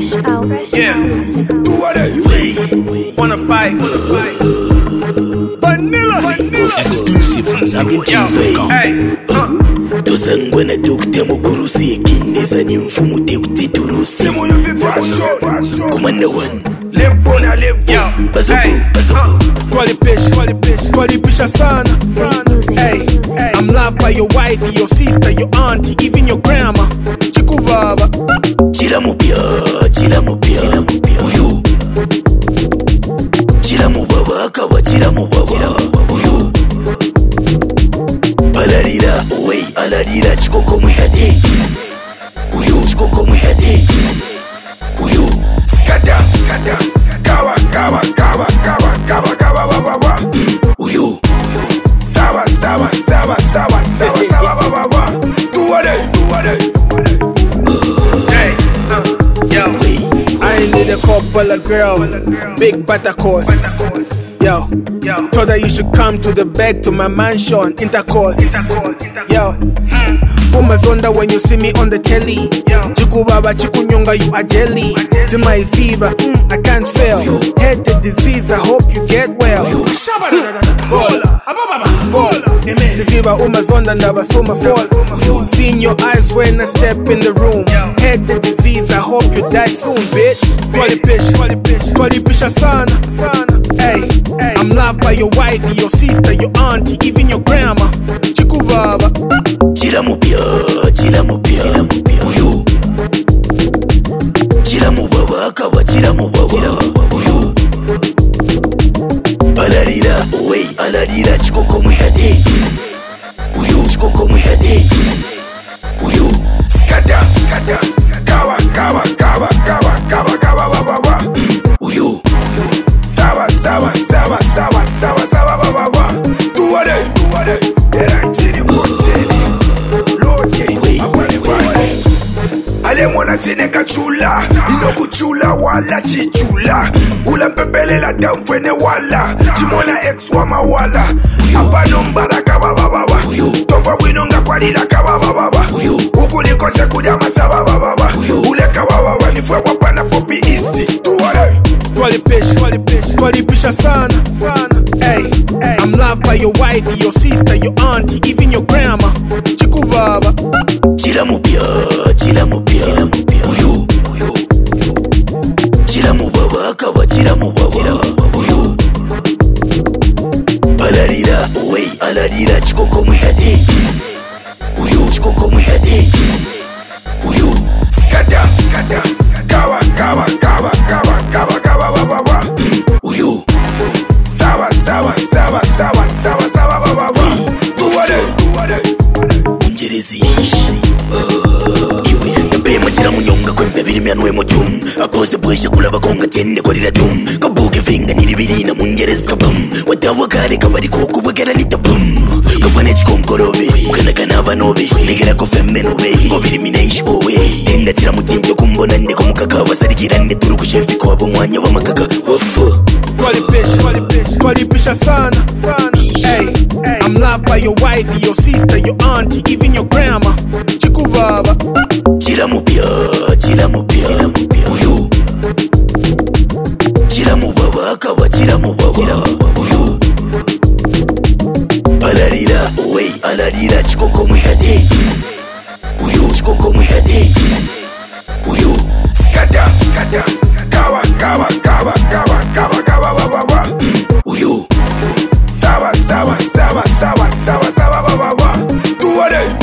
Fresh out. Yeah. Wanna fight. Vanilla. Exclusive from ZambianTunes.com. Hey. Tozangwana dokta mukurusi kindeza ni mfumu tekti turusi Commander one Lebona levo Bazobo Qualipisha sana. Hey, I'm loved by your wife, your sister, your auntie, even your grandma. Chikubaba. Chiramupia Uyu Chiramubaba akawa chiramubaba Uyu Alarira chikoko mwihade Uyu chikoko mwihade Uyu Skada Kawa Uyu Sawa Tuwade Hey, yo. I need a couple of girl, big butter course. Yo, told her you should come to the back to my mansion, intercourse. Yo, Umazonda when you see me on the telly. Chikubaba, chikunyonga, you are jelly. To my fever, I can't fail. Head the disease, I hope you get well. The fever, Umazonda, never saw my fall. Seeing your eyes when I step in the room. Head the disease, I hope you die soon, bitch. Qualipisha sana. Hey, I'm loved by your wife, your sister, your auntie, even your grandma. Chikubaba. Chiramupia Uyu Chiramubaba akawa chiramubaba Uyu Alarira chikoko mwihade Uyu chikoko mwihade Uyu Skada Kawa Uyu Sawa Tuwade Era ntiri foteni Ale mwana tine kachula Inokuchula wala chichula Ula mpepelela downpwene wala Chimona ex wa mawala Apano mbaraka bababa Topa winonga kwa nila kabababa Uku nikose kudamasa bababa Ule kabababa nifwe wapana popi isti Tuwale Qualipisha sana. Hey, I'm loved by your wife, your sister, your auntie, even your grandma. Chikubaba. Chiramupia Uyu Chiramubaba akawa chiramubaba Uyu Alarira chikoko mwihade Uyu chikoko mwihade Uyu Skada Kawa Uyu Sawa Tuwade Unjerezi Iwe Pema tira munyonga kwembe biri myanwe mojum Apose bweshe kulaba konga tende kwa lila dum Kabuke vinga nilibiri na munjerezi kabum Wadawa kare kabari koku wagera lita bum Kufane chiko mkorobe Ukanaka na vanobe Negera kofemme nobe Ngobiri minaishi owe Tenda tira mutimto kumbona nde kumukaka Wasarikira nde turu kushefi kwa abo mwanya wa makaka Wafu Qualipisha sana. Hey, I'm loved by your wife, your sister, your auntie, even your grandma. Chikubaba. Chiramupia Uyu Chiramubaba akawa chiramubaba Uyu Alarira chikoko mwihade Uyu chikoko mwihade Uyu Skada Kawa Uyu Sawa Tuwade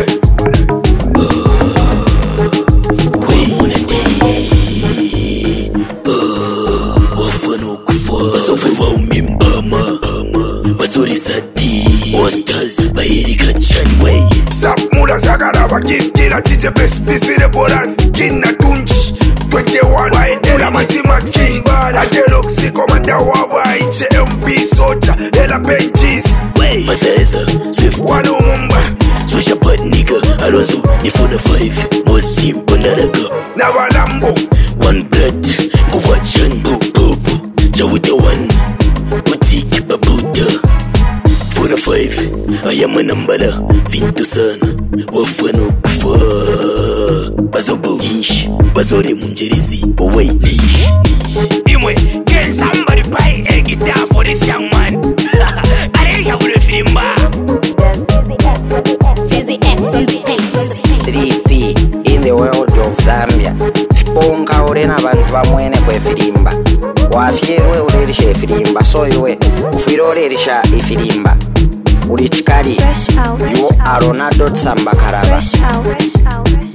Wafano kufa Basofe waumimbama Basori sati Ostaz Bahiri kachanway Sap mula sagara wakiskila Tije pespisire bolas Kina tunch 21 Waedela matimaki Adeloxi komanda wawa Iche MP soja Ela benjis Maseza Swift Wano mumba Swisha bad nigga Alonso Nifuna 5 Mosim Pondaraka Nawalambo One blood Kuwachan Popo Jawuta one Boutique Babuta Funa 5 Ayama nambala Vinto sana Wafano kufa Bazobo Inch Bazore munjerizi easy, but wait, leash. Imwe, can somebody buy a guitar for this young man? Areja ule filimba. Dizzy X on the bass. 3P in the world of Zambia. Fiponka urena bantu bamwene kwe filimba. Wafyerwe urerisha efilimba. So iwe ufiro urerisha efilimba. Uri chikari. You are Ronaldo Tsamba Karaba. Fresh out.